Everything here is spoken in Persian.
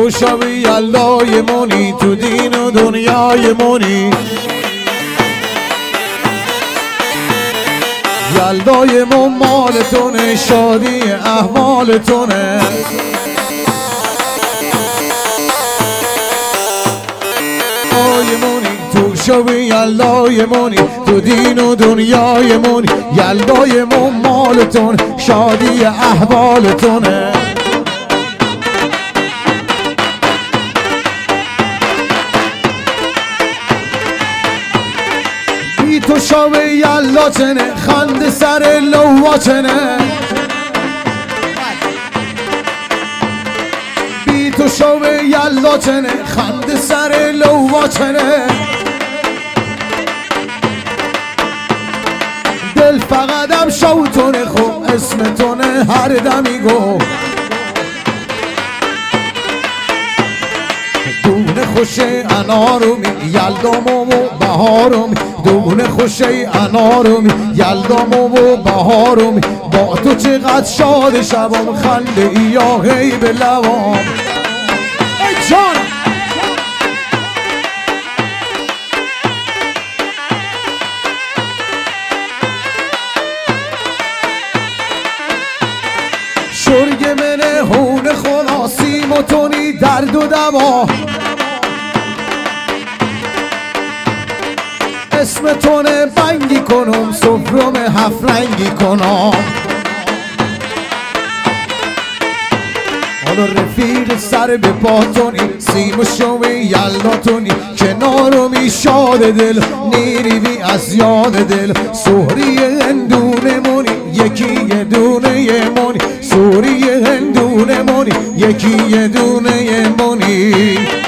تو شب یلدای مونی، تو دین و دنیای مونی. یلدای مون مالتونه، شادی احوالتونه. تو شب یلدای مونی، تو دین و دنیای مونی. یلدای مون مالتون، شادی احوالتونه. بی تو شب یلدا چنه، خنده سر لوا چنه. بی تو شب یلدا چنه، خنده سر لوا چنه. دل فقطم شوتونه، خب اسمتونه هر دمی گو. دونه خوشه انارومی، یلدامو و بهارومی. دونه خوشه انارومی، یلدامو و بهارومی. با تو چقدر شاد شبم، خنده ای یا هی به لبام. ای جان شرگ منه هون خلاصی متونی درد و دوا. اسمتونه بنگی کنم، سفرم هفت رنگی کنم. حالا رفیق سر به پاتونی، سیم و شوم یلداتونی. کنارمی شاد دل، نیریوی از یاد دل. سوری هندونه مونی، یکی یه دونه یه مونی. سوری هندونه مونی، یکی یه دونه یه مونی.